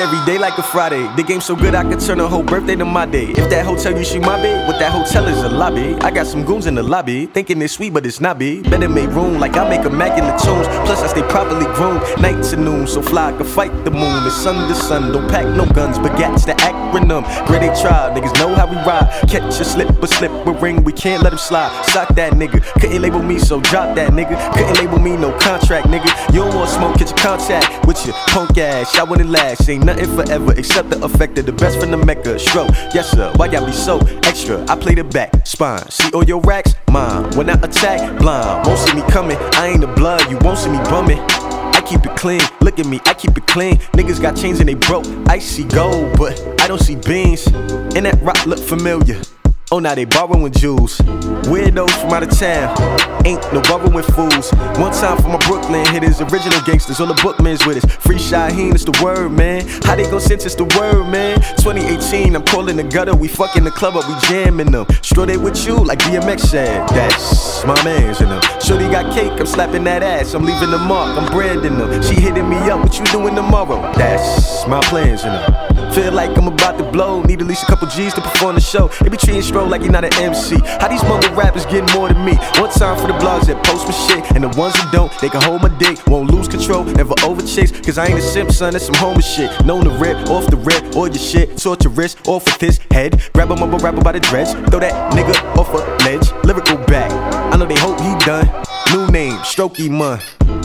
every day like a Friday. The game so good I could turn a whole birthday to my day. If that hotel you see my bed, what that hotel is a lobby. I got some goons in the lobby, thinking it's sweet but it's not be. Better make room like I make immaculate tunes. Plus I stay properly groomed, night to noon. So fly I can fight the moon. It's sun to sun, don't pack no guns, but gats the acronym. Great they try, niggas know how we ride. Catch a slip a ring, we can't let him slide. Sock that nigga, couldn't label me so drop that nigga. Couldn't label me no contract nigga. You don't want smoke, get your contact with your punk ass. I wouldn't last, ain't nothing forever except the effect of the best from the Mecca. Stroke, yes sir, why y'all be so extra? I play the back, spine, see all your racks, mine. When I attack, blind, won't see me coming. I ain't the blood, you won't see me bumming. I keep it clean, look at me, I keep it clean. Niggas got chains and they broke, I see gold, but I don't see beans. And that rock look familiar. Oh, now they borrowing jewels. Weirdos from out of town, ain't no borrowing fools. One time for my Brooklyn hitters, original gangsters, all the bookmans with us. Free Shaheen, it's the word, man. How they gon' sentence the word, man? 2018, I'm calling the gutter, we fucking the club up, we jamming them. Sure they with you, like DMX said, that's my mans in them. Shorty got cake, I'm slapping that ass, I'm leaving the mark, I'm branding them. She hitting me up, what you doing tomorrow? That's my plans in them. Feel like I'm about to blow, need at least a couple G's to perform the show. They be treating Stro like he not an MC. How these mother rappers getting more than me? One time for the blogs that post my shit, and the ones that don't, they can hold my dick, won't lose control, never over chicks. Cause I ain't a simp, son, that's some homer shit. Known to rip, off the rip, all your shit, sort your wrist, off with his head. Grab a mumble rapper by the dreads, throw that nigga off a ledge. Lyrical back, I know they hope he done. New name, Strokey Mun.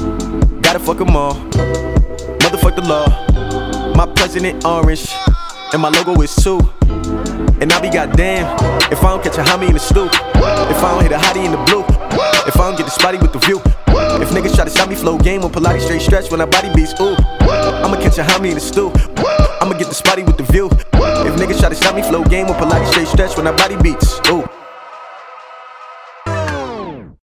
Gotta fuck them all, motherfuck the law. My president orange, and my logo is too. And I be goddamn if I don't catch a homie in the stoop. If I don't hit a hottie in the blue. If I don't get the spotty with the view. If niggas try to stop me, flow game on Pilates straight stretch when I body beats, ooh. I'ma catch a homie in the stoop. I'ma get the spotty with the view. If niggas try to stop me, flow game on Pilates straight stretch when I body beats, ooh.